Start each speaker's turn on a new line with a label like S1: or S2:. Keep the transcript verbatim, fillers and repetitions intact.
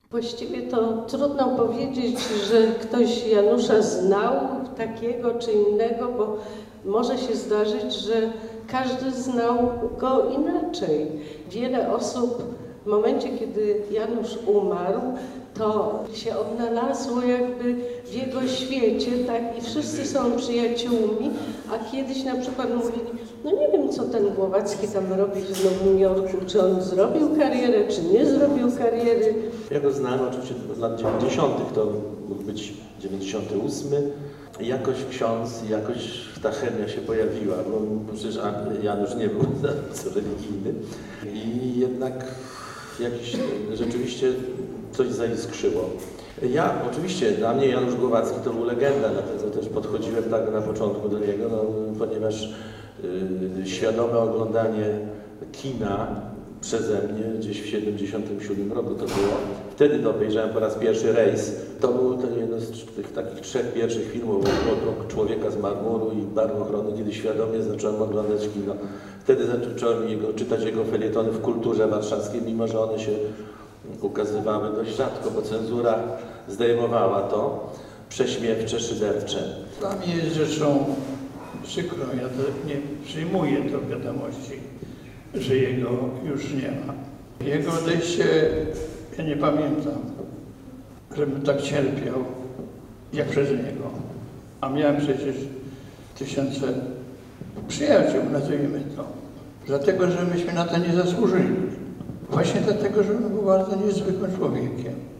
S1: Właściwie to trudno powiedzieć, że ktoś Janusza znał takiego czy innego, bo może się zdarzyć, że każdy znał go inaczej. Wiele osób w momencie, kiedy Janusz umarł, to się odnalazło jakby w jego świecie, tak, i wszyscy są przyjaciółmi, a kiedyś na przykład mówili, no nie wiem, co ten Głowacki tam robi w Nowym Jorku, czy on zrobił karierę, czy nie zrobił kariery.
S2: Ja go znałem oczywiście z lat dziewięćdziesiątych, to mógł być dziewięćdziesiąty ósmy. Jakoś ksiądz, jakoś ta chemia się pojawiła, bo przecież Janusz nie był bardzo religijny i jednak jakiś rzeczywiście coś zaiskrzyło. Ja, oczywiście, dla mnie Janusz Głowacki to był legenda, dlatego też podchodziłem tak na początku do niego, no, ponieważ y, świadome oglądanie kina przeze mnie gdzieś w siedemdziesiątym siódmym roku to było. Wtedy obejrzałem po raz pierwszy Rejs. To był to jeden z tych takich trzech pierwszych filmów o Człowieka z marmuru i Barwochronu, kiedy świadomie zacząłem oglądać kino. Wtedy zacząłem jego, czytać jego felietony w Kulturze Warszawskiej, mimo że one się ukazywały dość rzadko, bo cenzura zdejmowała to. Prześmiewcze, szydercze.
S3: Dla mnie jest rzeczą przykrą, ja to nie przyjmuję to wiadomości, że jego już nie ma. Jego odejście, ja nie pamiętam, żebym tak cierpiał, jak przez niego. A miałem przecież tysiące przyjaciół, nazwijmy to. Dlatego, że myśmy na to nie zasłużyli. Właśnie dlatego, że on był bardzo niezwykłym człowiekiem.